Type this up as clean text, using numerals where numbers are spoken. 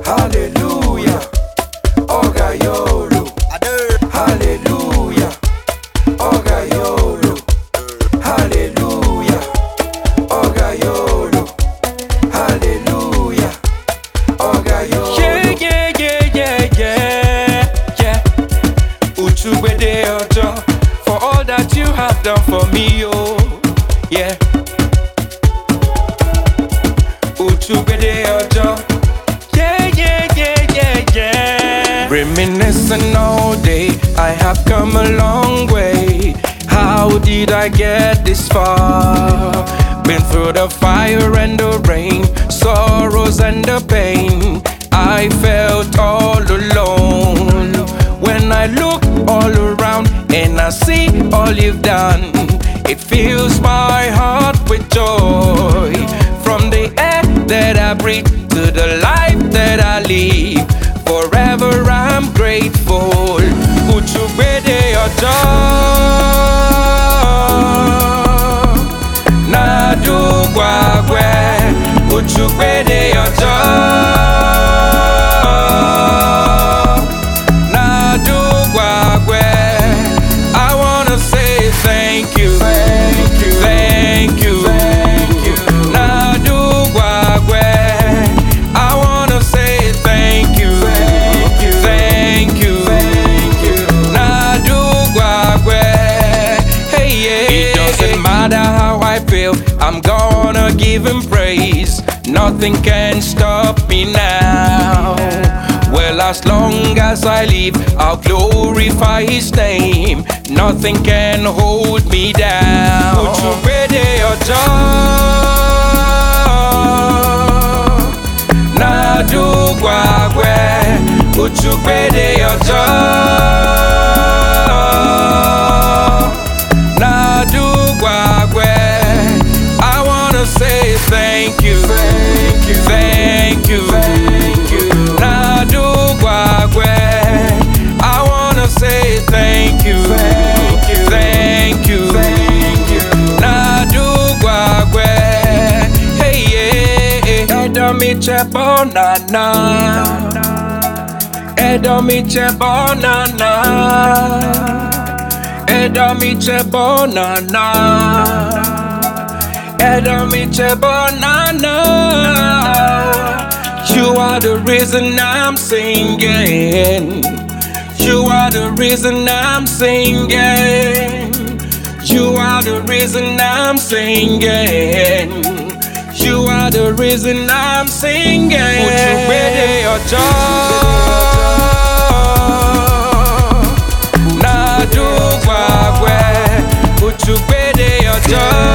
Hallelujah. Oga yoro. Hallelujah. Oga yoro. Hallelujah. Oga yoro. Hallelujah. Oga yoro. Yeah. Uchubede ojo for all that you have done for me, oh yeah. Uchubede ojo. Yeah. Reminiscing all day, I have come a long way. How did I get this far? Been through the fire and the rain, sorrows and the pain. I felt all alone. When I look all around and I see all you've done, it fills my heart with joy. From the air that I breathe to the life that I live, forever I'm grateful. Uchubede ojo, nadu gwagwe. Uchubede ojo, nadu gwagwe. I wanna say thank you, thank you, thank you, thank you. Nadu gwagwe. I wanna say thank you, thank you, thank you, thank you. Nadu gwagwe. Hey yeah. It doesn't matter how I feel, I'm gonna give him praise. Nothing can stop me now. Well, as long as I live, I'll glorify his name. Nothing can hold me down. Uchubede ojo, nadu gwagwe. Uchubede ojo, nadu gwagwe. I wanna say thank you, thank you, thank you, thank you. Nadu gwagwe. I wanna say thank you, thank you, thank you, thank you. Nadu gwagwe. Hey yeah. Edomiche bonana, Edomiche bonana, Edomiche bonana, Edomiche bonana. You are the reason I'm singing. You are the reason I'm singing. You are the reason I'm singing. You are the reason I'm singing. Uchubede ojo, nadu gwagwe. Uchubede ojo.